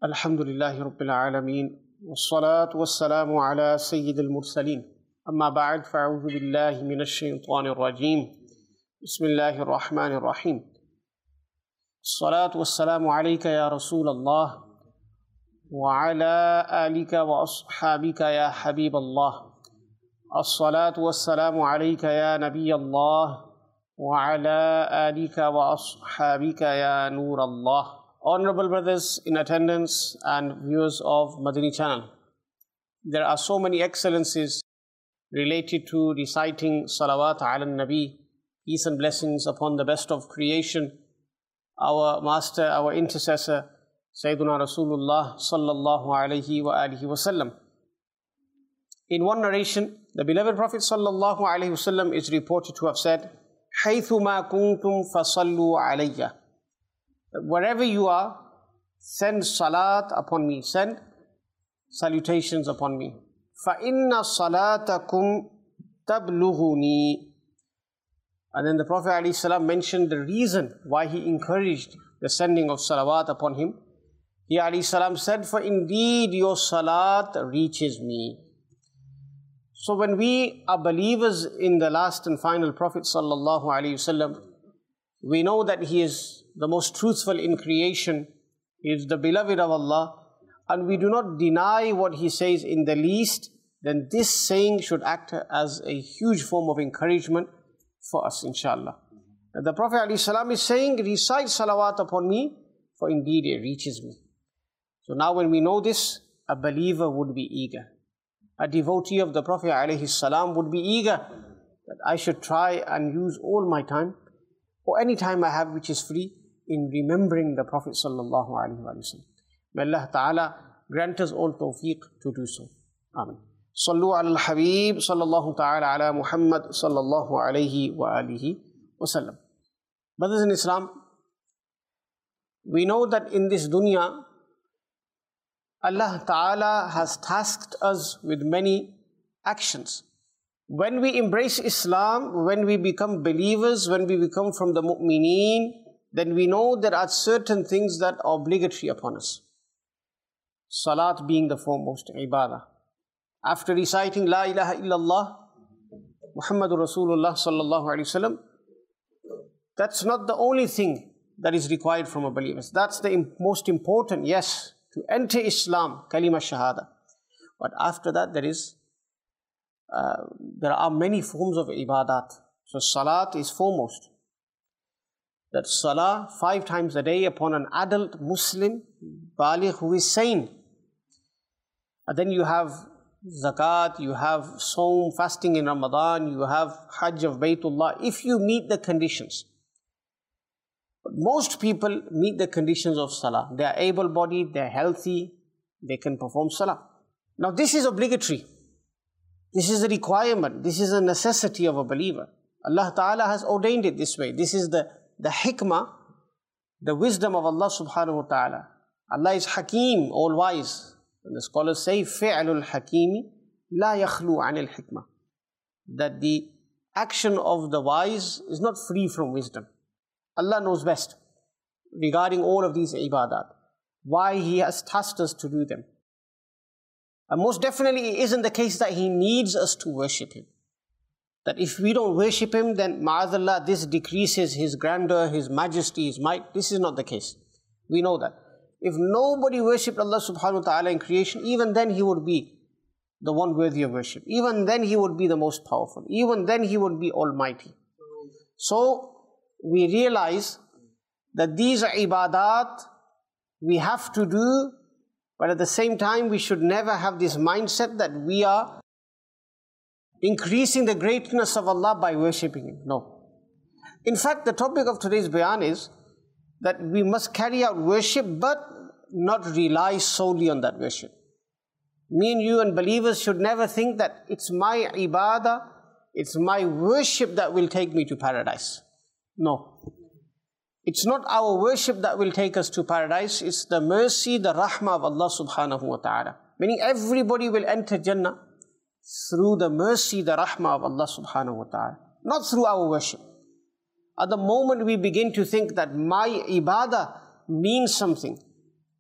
Alhamdulillahi Rabbil Alameen. Wassalatu wassalamu ala Sayyidil Mursaleen. Amma ba'd, fa'udhu billahi minash shaytanir rajeem. Bismillahir Rahmanir Rahim. Assalatu wassalamu alayka ya Rasulallah. Wa ala alika wa ashabika ya Habiballah. Assalatu wassalamu alayka ya Nabiyallah. Wa ala alika wa ashabika ya Nurallah. Honorable brothers in attendance and viewers of Madani channel, there are so many excellences related to reciting salawat ala nabi, peace and blessings upon the best of creation, our master, our intercessor, Sayyiduna Rasulullah sallallahu alayhi wa alihi wasallam. In one narration, the beloved Prophet sallallahu alayhi wasallam is reported to have said, "Haythuma kuntum fasallu alayya." Wherever you are, send salat upon me, send salutations upon me. فَإِنَّ صَلَاتَكُمْ تَبْلُغُنِي. And then the Prophet ﷺ mentioned the reason why he encouraged the sending of salawat upon him. He ﷺ said, "For indeed your salat reaches me." So when we are believers in the last and final Prophet ﷺ, we know that he is the most truthful in creation, he is the beloved of Allah, and we do not deny what he says in the least, then this saying should act as a huge form of encouragement for us, inshallah. And the Prophet ﷺ is saying, recite salawat upon me, for indeed it reaches me. So now when we know this, a believer would be eager. A devotee of the Prophet ﷺ would be eager that I should try and use all my time, or any time I have which is free, in remembering the Prophet sallallahu alaihi wasallam. May Allah Ta'ala grant us all tawfiq to do so. Amen. Sallu ala al-Habib sallallahu ta'ala ala Muhammad sallallahu alayhi wa alihi wasallam. Brothers in Islam, we know that in this dunya, Allah Ta'ala has tasked us with many actions. When we embrace Islam, when we become believers, when we become from the mu'mineen, then we know there are certain things that are obligatory upon us. Salat being the foremost ibadah. After reciting La ilaha illallah, Muhammadur Rasulullah sallallahu alaihi wasallam, that's not the only thing that is required from a believer. That's the most important, yes, to enter Islam, kalima shahada. But after that there are many forms of ibadat. So salat is foremost. That salah 5 times a day upon an adult Muslim, baligh, who is sane. And then you have zakat, you have saum, fasting in Ramadan, you have hajj of Baytullah, if you meet the conditions. But most people meet the conditions of salah. They are able-bodied, they are healthy, they can perform salah. Now this is obligatory. This is a requirement. This is a necessity of a believer. Allah Ta'ala has ordained it this way. This is the hikmah, the wisdom of Allah subhanahu wa ta'ala. Allah is Hakim, all-wise. And the scholars say, فِعْلُ الْحَكِيمِ لَا يَخْلُو عَنِ الْحِكْمَةِ. That the action of the wise is not free from wisdom. Allah knows best regarding all of these ibadat, why He has tasked us to do them. And most definitely it isn't the case that He needs us to worship Him. That if we don't worship Him, then ma'adallah, this decreases His grandeur, His majesty, His might. This is not the case. We know that. If nobody worshipped Allah subhanahu wa ta'ala in creation, even then He would be the one worthy of worship. Even then He would be the most powerful. Even then He would be almighty. So we realize that these ibadat we have to do, but at the same time we should never have this mindset that we are increasing the greatness of Allah by worshipping Him. No. In fact, the topic of today's bayan is that we must carry out worship but not rely solely on that worship. Me and you and believers should never think that it's my ibadah, it's my worship that will take me to paradise. No. It's not our worship that will take us to paradise, it's the mercy, the rahmah of Allah subhanahu wa ta'ala. Meaning everybody will enter Jannah through the mercy, the rahmah of Allah subhanahu wa ta'ala, not through our worship. At the moment we begin to think that my ibadah means something,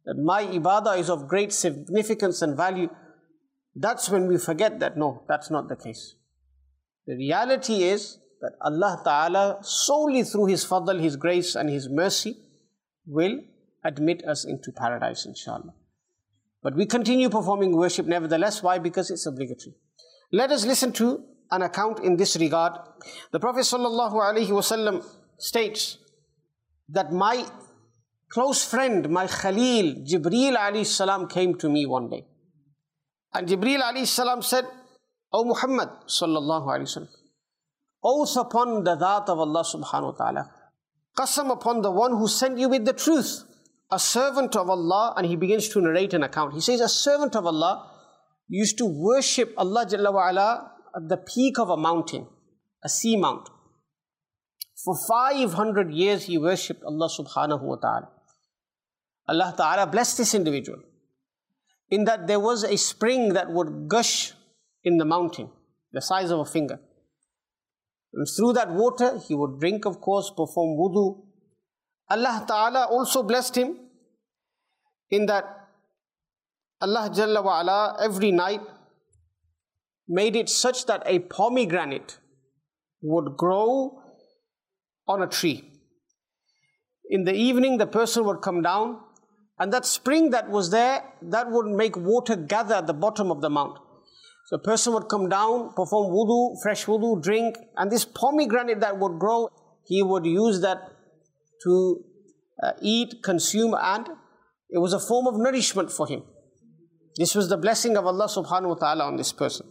that my ibadah is of great significance and value, that's when we forget that no, that's not the case. The reality is that Allah Ta'ala, solely through His fadl, His grace and His mercy, will admit us into paradise, inshallah. But we continue performing worship nevertheless. Why? Because it's obligatory. Let us listen to an account in this regard. The Prophet ﷺ states that my close friend, my Khalil, Jibreel alayhi salam, came to me one day. And Jibreel alayhi salam said, O Muhammad sallallahu alayhi wasallam, oath upon the Dhat of Allah subhanahu wa ta'ala, qasam upon the one who sent you with the truth, a servant of Allah. And he begins to narrate an account. He says, a servant of Allah used to worship Allah Jalla wa Ala at the peak of a mountain, a sea mount. For 500 years he worshipped Allah subhanahu wa ta'ala. Allah ta'ala blessed this individual in that there was a spring that would gush in the mountain, the size of a finger. And through that water he would drink, of course, perform wudu. Allah Ta'ala also blessed him in that Allah Jalla wa Ala every night made it such that a pomegranate would grow on a tree. In the evening the person would come down, and that spring that was there, that would make water gather at the bottom of the mount. So a person would come down, perform wudu, fresh wudu, drink, and this pomegranate that would grow, he would use that to eat, consume, and it was a form of nourishment for him. This was the blessing of Allah subhanahu wa ta'ala on this person.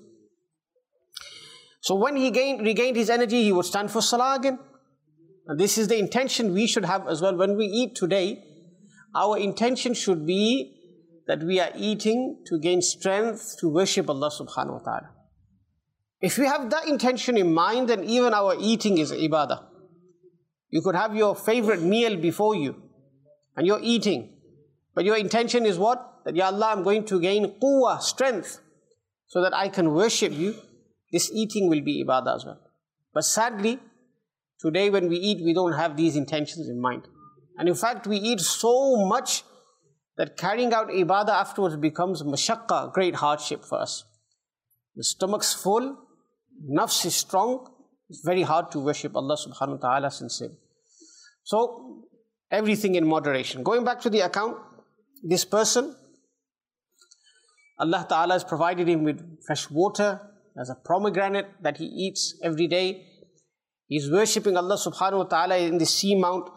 So when he regained his energy, he would stand for salah again. And this is the intention we should have as well. When we eat today, our intention should be that we are eating to gain strength to worship Allah subhanahu wa ta'ala. If we have that intention in mind, then even our eating is ibadah. You could have your favorite meal before you and you're eating. But your intention is what? That, Ya Allah, I'm going to gain quwwah, strength, so that I can worship you. This eating will be ibadah as well. But sadly, today when we eat, we don't have these intentions in mind. And in fact, we eat so much that carrying out ibadah afterwards becomes mashaqqa, great hardship for us. The stomach's full, nafs is strong, it's very hard to worship Allah subhanahu wa ta'ala sincerely. So, everything in moderation. Going back to the account, this person, Allah ta'ala has provided him with fresh water, as a pomegranate that he eats every day. He's worshipping Allah subhanahu wa ta'ala in the sea mount.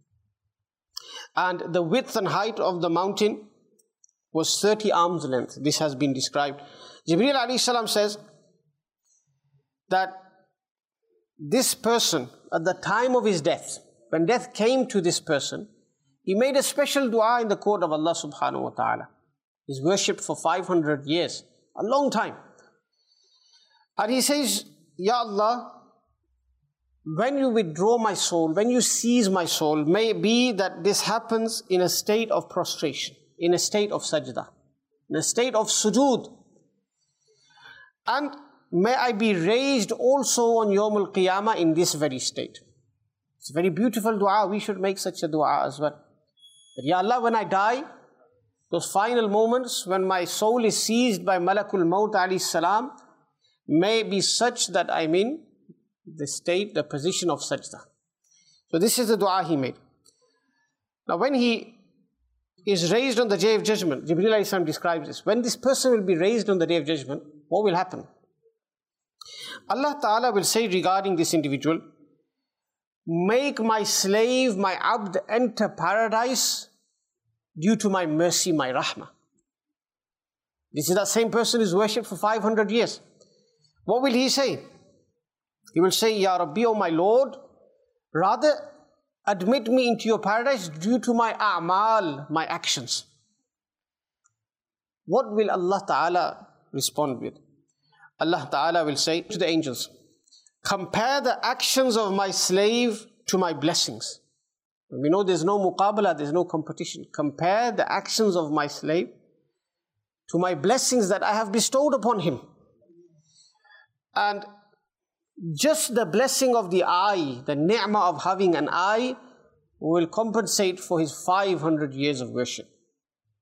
And the width and height of the mountain was 30 arms length. This has been described. Jibreel alayhi salam says that this person, at the time of his death, when death came to this person, he made a special dua in the court of Allah subhanahu wa ta'ala. He's worshipped for 500 years, a long time. And he says, Ya Allah, when you withdraw my soul, when you seize my soul, may it be that this happens in a state of prostration, in a state of sajda, in a state of sujood. And may I be raised also on Yawm al-Qiyamah in this very state. It's a very beautiful dua. We should make such a dua as well. That, Ya Allah, when I die, those final moments when my soul is seized by Malakul Maut alayhi salam, may be such that I'm in the state, the position of sajda. So this is the dua he made. Now when he is raised on the day of judgment, Jibreel alayhi salam describes this. When this person will be raised on the day of judgment, what will happen? Allah Ta'ala will say regarding this individual, make my slave, my abd, enter paradise due to my mercy, my rahmah. This is that same person who is worshipped for 500 years. What will he say? He will say, Ya Rabbi, O my Lord, rather admit me into your paradise due to my a'mal, my actions. What will Allah Ta'ala respond with? Allah Ta'ala will say to the angels, compare the actions of my slave to my blessings. And we know there's no muqabala, there's no competition. Compare the actions of my slave to my blessings that I have bestowed upon him. And just the blessing of the eye, the ni'mah of having an eye, will compensate for his 500 years of worship.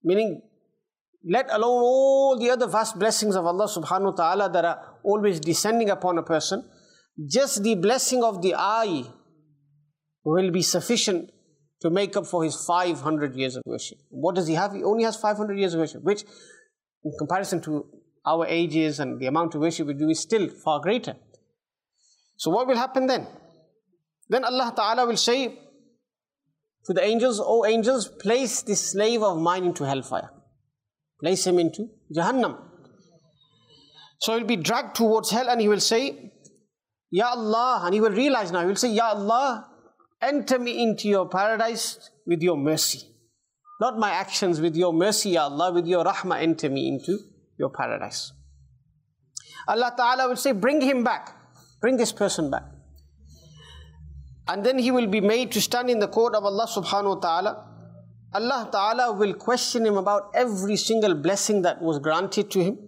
Meaning, let alone all the other vast blessings of Allah subhanahu wa ta'ala that are always descending upon a person, just the blessing of the eye will be sufficient to make up for his 500 years of worship. What does he have? He only has 500 years of worship, which in comparison to our ages and the amount of worship we do is still far greater. So what will happen then? Then Allah Ta'ala will say to the angels, "O angels, place this slave of mine into hellfire. Place him into Jahannam." So he'll be dragged towards hell and he will say, "Ya Allah," and he will realize now, he will say, "Ya Allah, enter me into your paradise with your mercy. Not my actions, with your mercy, Ya Allah, with your rahmah, enter me into your paradise." Allah Ta'ala will say, "Bring him back. Bring this person back." And then he will be made to stand in the court of Allah subhanahu wa ta'ala. Allah Ta'ala will question him about every single blessing that was granted to him.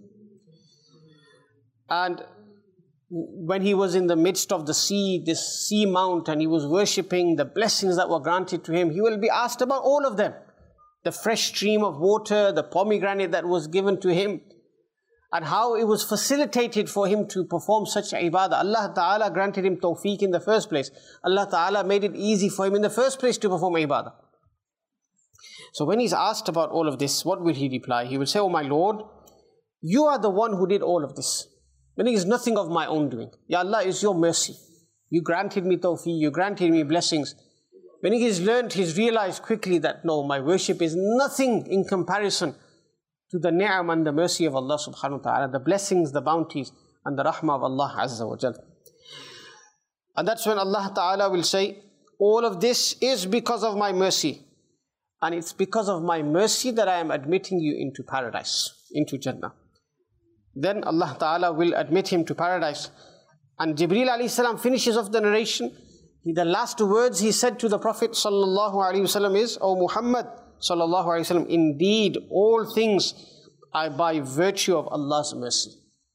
And when he was in the midst of the sea, this sea mount, and he was worshipping the blessings that were granted to him, he will be asked about all of them. The fresh stream of water, the pomegranate that was given to him, and how it was facilitated for him to perform such ibadah. Allah Ta'ala granted him tawfiq in the first place. Allah Ta'ala made it easy for him in the first place to perform ibadah. So when he's asked about all of this, what will he reply? He will say, "Oh my Lord, you are the one who did all of this. Meaning it's nothing of my own doing. Ya Allah, it's your mercy. You granted me tawfiq, you granted me blessings." When he's learned, he's realized quickly that no, my worship is nothing in comparison to the ni'am and the mercy of Allah subhanahu wa ta'ala, the blessings, the bounties, and the rahmah of Allah azza wa jal. And that's when Allah Ta'ala will say, "All of this is because of my mercy. And it's because of my mercy that I am admitting you into paradise, into Jannah." Then Allah Ta'ala will admit him to paradise. And Jibreel alayhi salam finishes off the narration. The last words he said to the Prophet sallallahu alaihi wasallam is, "O Muhammad sallallahu alaihi wasallam, indeed all things are by virtue of Allah's mercy."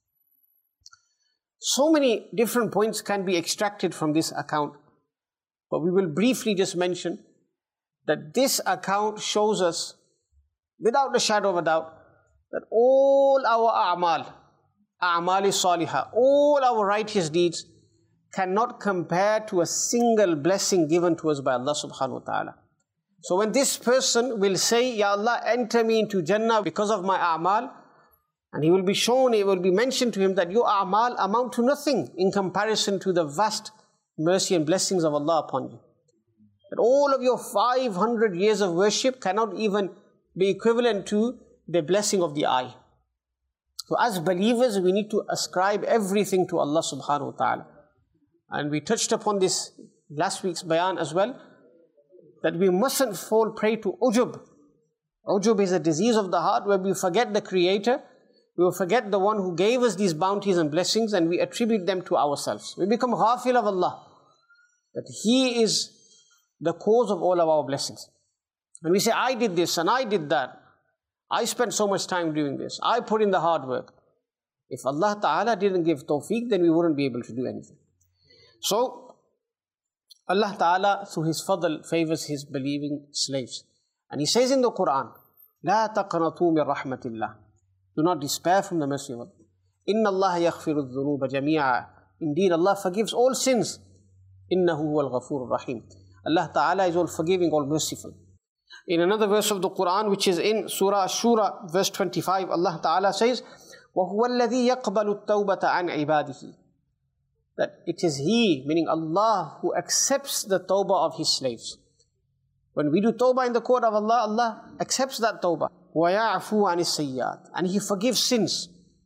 So many different points can be extracted from this account, but we will briefly just mention that this account shows us, without a shadow of a doubt, that all our a'mal-i-salihah, all our righteous deeds cannot compare to a single blessing given to us by Allah subhanahu wa ta'ala. So when this person will say, "Ya Allah, enter me into Jannah because of my a'mal," and he will be shown, it will be mentioned to him that your a'mal amount to nothing in comparison to the vast mercy and blessings of Allah upon you. That all of your 500 years of worship cannot even be equivalent to the blessing of the eye. So as believers, we need to ascribe everything to Allah subhanahu wa ta'ala. And we touched upon this last week's bayan as well, that we mustn't fall prey to ujub. Ujub is a disease of the heart where we forget the Creator, we will forget the one who gave us these bounties and blessings, and we attribute them to ourselves. We become ghafil of Allah, that He is the cause of all of our blessings. And we say, "I did this and I did that. I spent so much time doing this. I put in the hard work." If Allah Ta'ala didn't give tawfiq, then we wouldn't be able to do anything. So, Allah Ta'ala, through His fadl, favors His believing slaves. And He says in the Quran, "La taqnatu min rahmatillah." Do not despair from the mercy of Allah. "Inna Allah yaghfiru dhunuba jami'a." Indeed, Allah forgives all sins. "Innahu huwal ghafurur rahim." Allah Ta'ala is all forgiving, all merciful. In another verse of the Quran, which is in Surah Ash-Shura, verse 25, Allah Ta'ala says, وَهُوَ الَّذِي يَقْبَلُ التَّوْبَةَ عَنْ عِبَادِهِ. That it is He, meaning Allah, who accepts the tawbah of His slaves. When we do tawbah in the court of Allah, Allah accepts that tawbah. وَيَعْفُو عَنِ السَّيِّئَاتِ. And He forgives sins.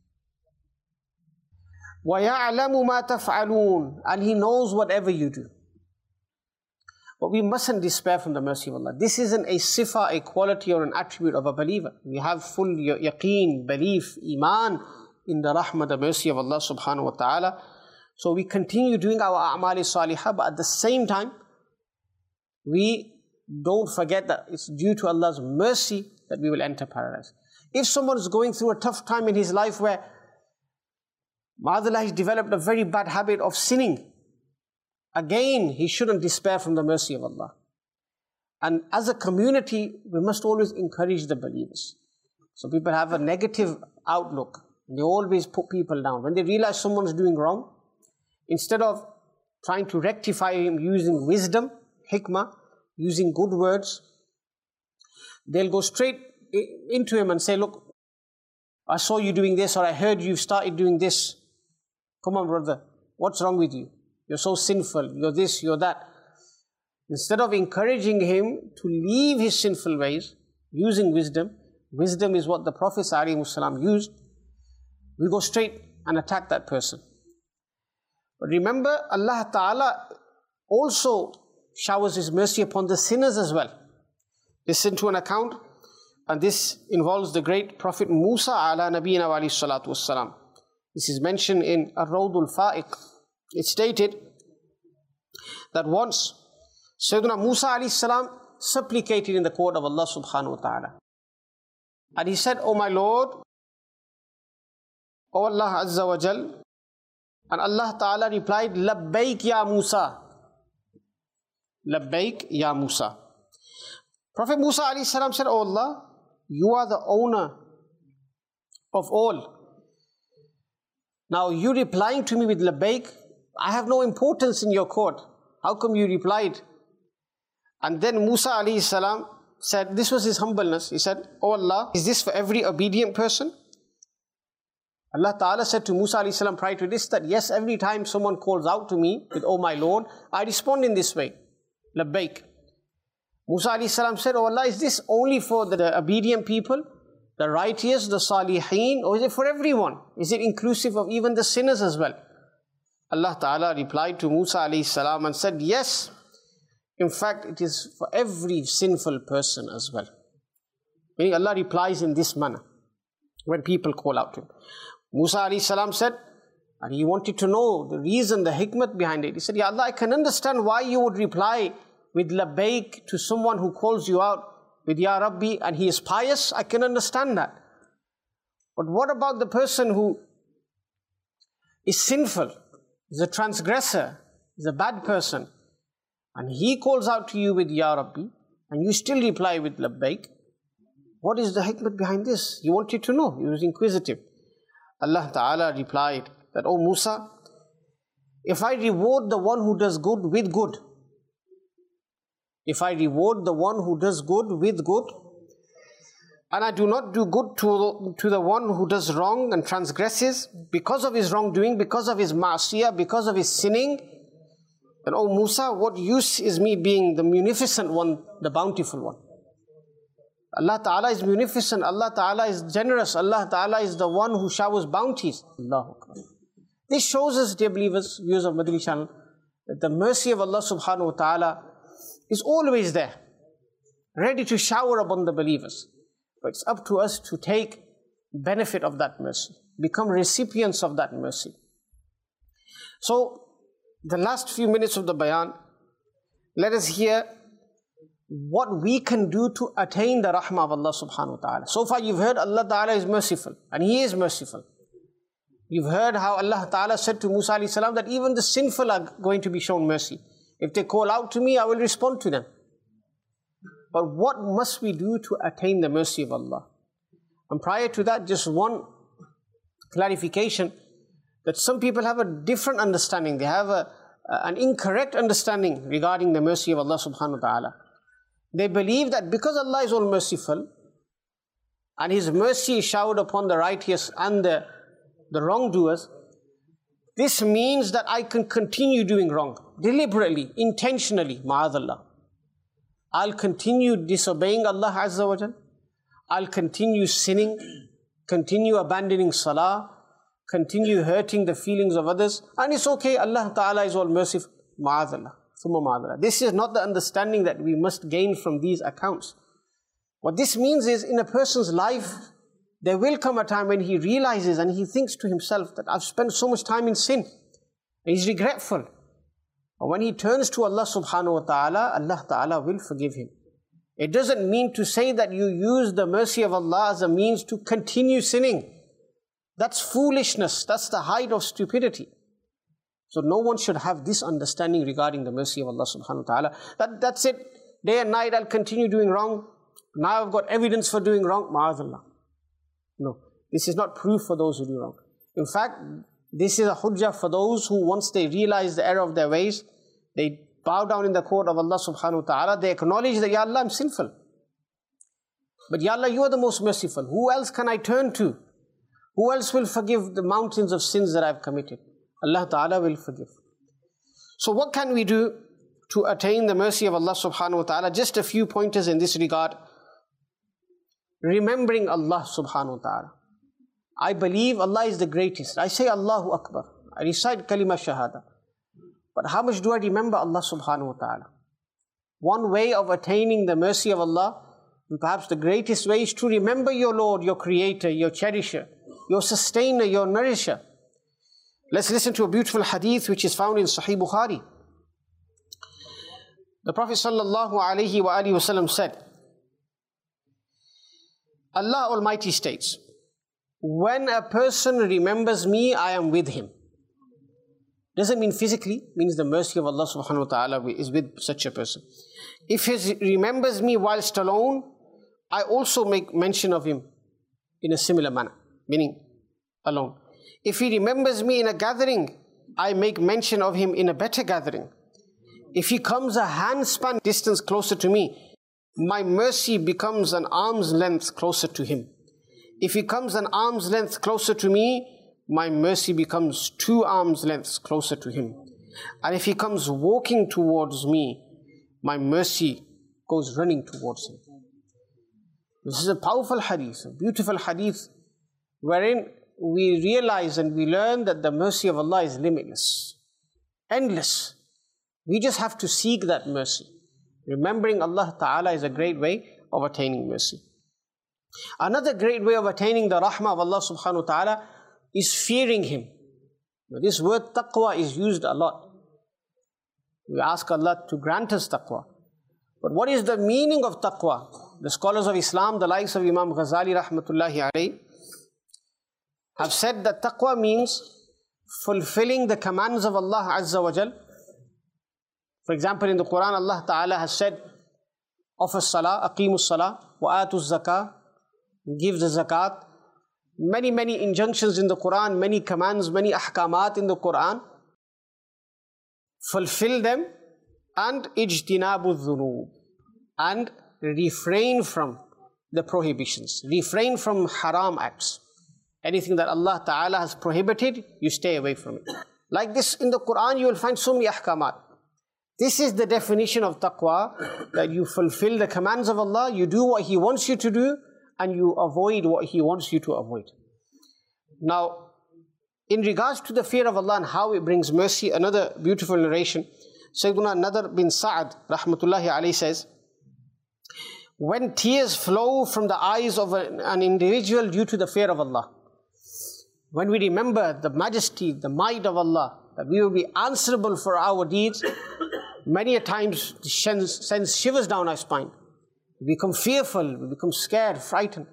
وَيَعْلَمُ مَا تَفْعَلُونَ. And He knows whatever you do. But we mustn't despair from the mercy of Allah. This isn't a sifa, a quality or an attribute of a believer. We have full yaqeen, belief, iman in the rahmah, the mercy of Allah subhanahu wa ta'ala. So we continue doing our a'mal-i-salihah, but at the same time, we don't forget that it's due to Allah's mercy that we will enter paradise. If someone is going through a tough time in his life where, ma'adallah, he's developed a very bad habit of sinning, again, he shouldn't despair from the mercy of Allah. And as a community, we must always encourage the believers. So people have a negative outlook. They always put people down. When they realize someone's doing wrong, instead of trying to rectify him using wisdom, hikmah, using good words, they'll go straight into him and say, look, I saw you doing this, or I heard you've started doing this. Come on, brother, what's wrong with you? You're so sinful, you're this, you're that. Instead of encouraging him to leave his sinful ways, using wisdom, wisdom is what the Prophet ﷺ used, we go straight and attack that person. But remember, Allah Ta'ala also showers His mercy upon the sinners as well. Listen to an account, and this involves the great Prophet Musa ala nabiyina wa alayhi salatu wassalam. This is mentioned in Ar-Rawdul Fa'iq. It's stated that once Sayyidina Musa alayhi salam supplicated in the court of Allah subhanahu wa ta'ala. And he said, "O my Lord, O Allah Azza wa Jal," and Allah Ta'ala replied, "Labbaik ya Musa." Labbaik ya Musa. Prophet Musa alayhi salam said, "O Allah, you are the owner of all. Now you replying to me with Labbaik, I have no importance in your court. How come you replied?" And then Musa alayhi salam said, this was his humbleness. He said, "O Allah, is this for every obedient person?" Allah Ta'ala said to Musa alayhi salam prior to this that yes, every time someone calls out to me with, "Oh my Lord," I respond in this way, Labbaik. Musa alayhi salam said, "Oh Allah, is this only for the obedient people, the righteous, the salihin, or is it for everyone? Is it inclusive of even the sinners as well?" Allah Ta'ala replied to Musa alayhi salam and said, "Yes, in fact it is for every sinful person as well." Meaning Allah replies in this manner when people call out to Him. Musa alayhi salam said, and he wanted to know the reason, the hikmat behind it. He said, "Ya Allah, I can understand why you would reply with Labbaik to someone who calls you out with Ya Rabbi and he is pious. I can understand that. But what about the person who is sinful, is a transgressor, is a bad person, and he calls out to you with Ya Rabbi and you still reply with Labbaik? What is the hikmat behind this?" He wanted to know. He was inquisitive. Allah Ta'ala replied that, "O Musa, if I reward the one who does good with good, if I reward the one who does good with good, and I do not do good to the one who does wrong and transgresses because of his wrongdoing, because of his ma'asiyah, because of his sinning, then, O Musa, what use is me being the munificent one, the bountiful one?" Allah Ta'ala is munificent, Allah Ta'ala is generous, Allah Ta'ala is the one who showers bounties. Allahu Akbar. This shows us, dear believers, viewers of Madani channel, that the mercy of Allah Subhanahu wa Ta'ala is always there, ready to shower upon the believers. But it's up to us to take benefit of that mercy, become recipients of that mercy. So, the last few minutes of the bayan, let us hear what we can do to attain the rahmah of Allah subhanahu wa ta'ala. So far you've heard Allah Ta'ala is merciful, and He is merciful. You've heard how Allah Ta'ala said to Musa alayhi salam that even the sinful are going to be shown mercy. If they call out to me, I will respond to them. But what must we do to attain the mercy of Allah? And prior to that, just one clarification, that some people have a different understanding. They have an incorrect understanding regarding the mercy of Allah subhanahu wa ta'ala. They believe that because Allah is all merciful and His mercy is showered upon the righteous and the wrongdoers, this means that I can continue doing wrong, deliberately, intentionally, ma'adallah. I'll continue disobeying Allah Azza wa Jal. I'll continue sinning, continue abandoning salah, continue hurting the feelings of others, and it's okay, Allah Ta'ala is all merciful, ma'adallah. This is not the understanding that we must gain from these accounts. What this means is, in a person's life, there will come a time when he realizes and he thinks to himself that I've spent so much time in sin, and he's regretful. But when he turns to Allah subhanahu wa ta'ala, Allah Ta'ala will forgive him. It doesn't mean to say that you use the mercy of Allah as a means to continue sinning. That's foolishness, that's the height of stupidity. So no one should have this understanding regarding the mercy of Allah subhanahu wa ta'ala. That's it. Day and night I'll continue doing wrong. Now I've got evidence for doing wrong. Ma'azallah. No, this is not proof for those who do wrong. In fact, this is a hujjah for those who, once they realize the error of their ways, they bow down in the court of Allah subhanahu wa ta'ala, they acknowledge that, Ya Allah, I'm sinful. But Ya Allah, you are the most merciful. Who else can I turn to? Who else will forgive the mountains of sins that I've committed? Allah ta'ala will forgive. So what can we do to attain the mercy of Allah subhanahu wa ta'ala? Just a few pointers in this regard. Remembering Allah subhanahu wa ta'ala. I believe Allah is the greatest. I say Allahu Akbar. I recite kalima shahada. But how much do I remember Allah subhanahu wa ta'ala? One way of attaining the mercy of Allah, and perhaps the greatest way, is to remember your Lord, your Creator, your Cherisher, your Sustainer, your Nourisher. Let's listen to a beautiful hadith which is found in Sahih Bukhari. The Prophet sallallahu alaihi wasallam said, Allah Almighty states, when a person remembers me, I am with him. Doesn't mean physically, means the mercy of Allah subhanahu wa ta'ala is with such a person. If he remembers me whilst alone, I also make mention of him in a similar manner, meaning alone. If he remembers me in a gathering, I make mention of him in a better gathering. If he comes a handspan distance closer to me, my mercy becomes an arm's length closer to him. If he comes an arm's length closer to me, my mercy becomes 2 arms lengths closer to him. And if he comes walking towards me, my mercy goes running towards him. This is a powerful hadith, a beautiful hadith, wherein we realize and we learn that the mercy of Allah is limitless, endless. We just have to seek that mercy. Remembering Allah Ta'ala is a great way of attaining mercy. Another great way of attaining the rahmah of Allah Subhanahu wa Ta'ala is fearing Him. Now, this word taqwa is used a lot. We ask Allah to grant us taqwa. But what is the meaning of taqwa? The scholars of Islam, the likes of Imam Ghazali rahmatullahi alayhi, have said that taqwa means fulfilling the commands of Allah Azza wa Jal. For example, in the Quran, Allah Ta'ala has said of as-salah, aqimus salah, wa atuz zakah, give the zakat. Many injunctions in the Quran, many commands, many ahkamat in the Quran. Fulfill them, and ijtinabu dhunub, and refrain from the prohibitions, refrain from haram acts. Anything that Allah Ta'ala has prohibited, you stay away from it. Like this in the Quran, you will find so many ahkamat. This is the definition of taqwa, that you fulfill the commands of Allah, you do what He wants you to do, and you avoid what He wants you to avoid. Now, in regards to the fear of Allah and how it brings mercy, another beautiful narration, Sayyiduna Nadr bin Sa'ad rahmatullahi alayhi says, when tears flow from the eyes of an individual due to the fear of Allah, when we remember the majesty, the might of Allah, that we will be answerable for our deeds, many a times it sends shivers down our spine. We become fearful, we become scared, frightened.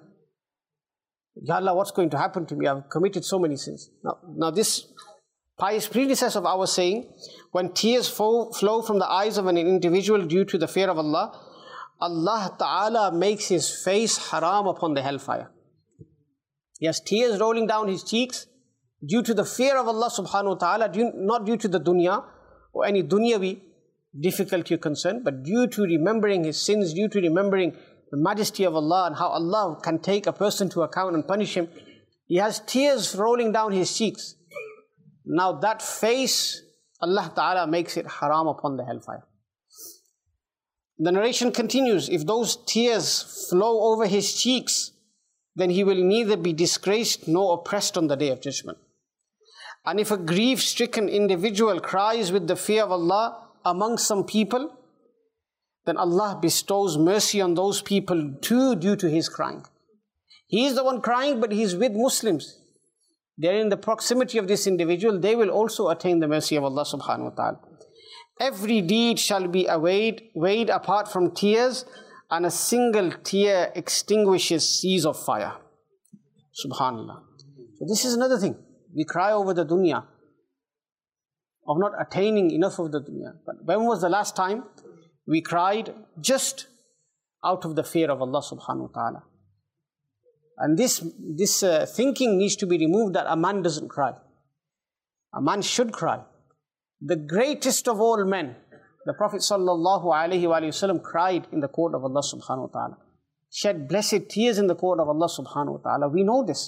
Ya Allah, what's going to happen to me? I've committed so many sins. Now this pious predecessor of ours saying, when tears flow from the eyes of an individual due to the fear of Allah, Allah Ta'ala makes his face haram upon the hellfire. He has tears rolling down his cheeks due to the fear of Allah Subhanahu wa Ta'ala, not due to the dunya or any dunyavi difficulty or concern, but due to remembering his sins, due to remembering the majesty of Allah and how Allah can take a person to account and punish him. He has tears rolling down his cheeks. Now that face, Allah Ta'ala makes it haram upon the hellfire. The narration continues, if those tears flow over his cheeks, then he will neither be disgraced nor oppressed on the Day of Judgment. And if a grief-stricken individual cries with the fear of Allah among some people, then Allah bestows mercy on those people too due to his crying. He is the one crying, but he is with Muslims. They are in the proximity of this individual. They will also attain the mercy of Allah subhanahu wa ta'ala. Every deed shall be weighed apart from tears, and a single tear extinguishes seas of fire. Subhanallah. So this is another thing. We cry over the dunya, of not attaining enough of the dunya. But when was the last time We cried just out of the fear of Allah subhanahu wa ta'ala. And this thinking needs to be removed that a man doesn't cry. A man should cry. The greatest of all men, the Prophet sallallahu alaihi wasallam, cried in the court of Allah subhanahu wa ta'ala. Shed blessed tears in the court of Allah subhanahu wa ta'ala. We know this.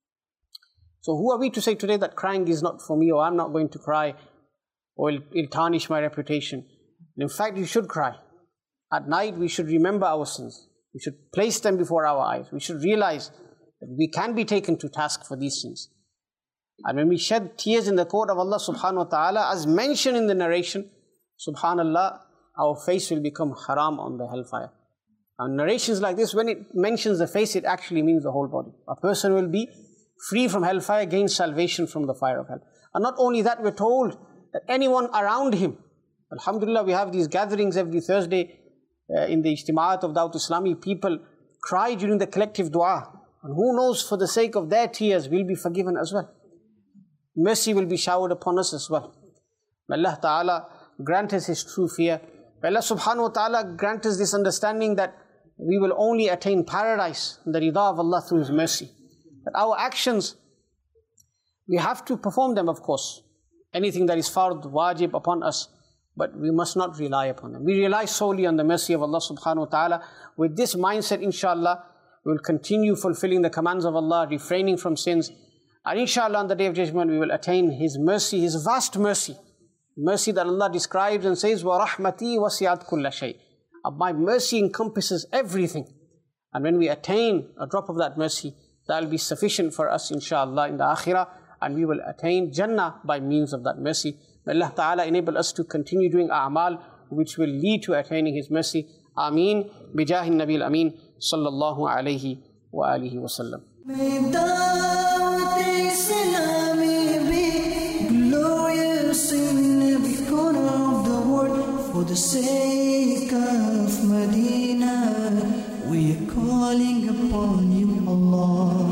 So who are we to say today that crying is not for me, or I'm not going to cry, or it'll tarnish my reputation? And in fact, you should cry. At night, we should remember our sins. We should place them before our eyes. We should realize that we can be taken to task for these sins. And when we shed tears in the court of Allah subhanahu wa ta'ala, as mentioned in the narration, subhanallah, our face will become haram on the hellfire. And narrations like this, when it mentions the face, it actually means the whole body. A person will be free from hellfire, gain salvation from the fire of hell. And not only that, we're told that anyone around him, alhamdulillah, we have these gatherings every Thursday in the Ijtima'at of Dawat Islami. People cry during the collective dua. And who knows, for the sake of their tears, we'll be forgiven as well. Mercy will be showered upon us as well. May Allah Ta'ala grant us His true fear. May Allah Subhanahu wa Ta'ala grant us this understanding that we will only attain paradise and the rida of Allah through His mercy. That our actions, we have to perform them, of course. Anything that is fard, wajib upon us, but we must not rely upon them. We rely solely on the mercy of Allah Subhanahu wa Ta'ala. With this mindset, inshallah, we will continue fulfilling the commands of Allah, refraining from sins. And inshallah, on the Day of Judgment, we will attain His mercy, His vast mercy. Mercy that Allah describes and says, وَرَحْمَتِي وَسِعَتْ كُلَّ شَيْءٍ. My mercy encompasses everything. And when we attain a drop of that mercy, that will be sufficient for us, inshallah, in the akhirah. And we will attain Jannah by means of that mercy. May Allah Ta'ala enable us to continue doing a'mal which will lead to attaining His mercy. Ameen. Bijahi Nabil Ameen. Sallallahu alayhi wa alihi wa sallam. May Dawat Islami be glorious in every corner of the world. For the sake of Medina, we are calling upon you, Allah.